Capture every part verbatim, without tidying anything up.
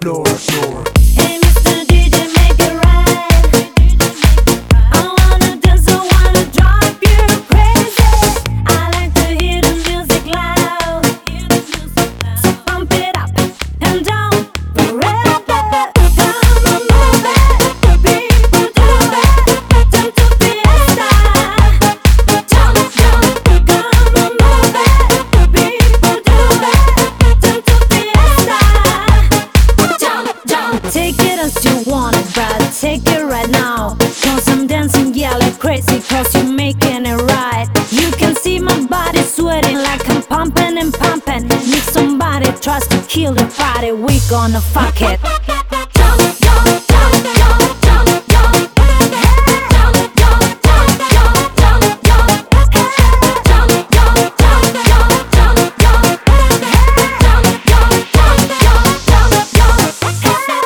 floor, floor. Hey mister D J, make it right. I wanna dance, I wanna drive you crazy. I like to hear the music loud. So pump it up and down forever. Come on, move it, people do it. Time to fiesta. Jump, jump, come on, move it, people do it. Time to fiesta. Jump, jump. Take it as you want it, but take it right now. Cause I'm dancing, yeah, like crazy, cause you're making it right. You can see my body sweating like I'm pumping and pumping. If somebody tries to kill the party, we gonna fuck it. Jump, jump, jump, jump, jump, jump. Hey. Jump, jump, jump, jump, jump, jump. Hey. Jump, jump, jump, jump, jump, jump. Hey. Jump, jump, jump, jump, jump, jump.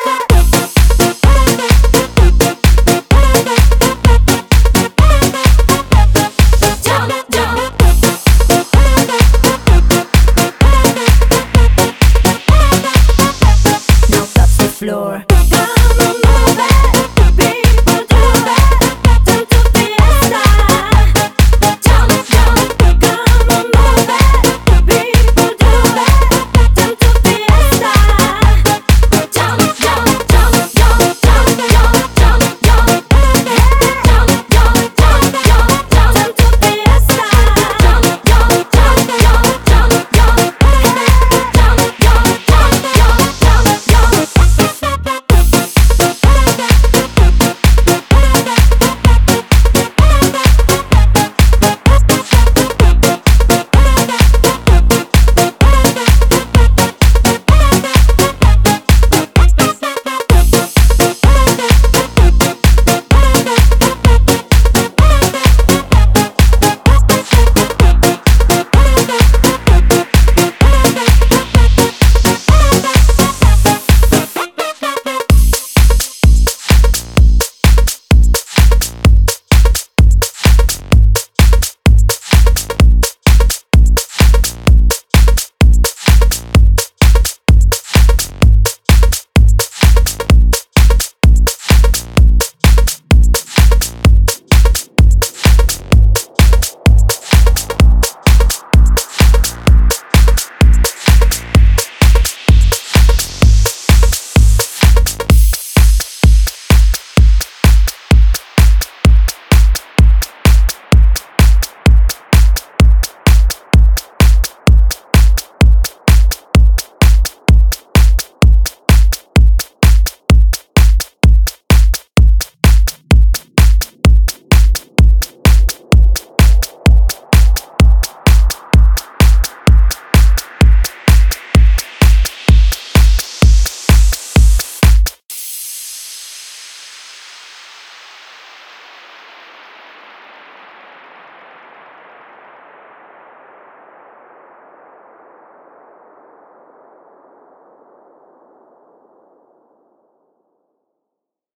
Jump, jump. Now touch the floor.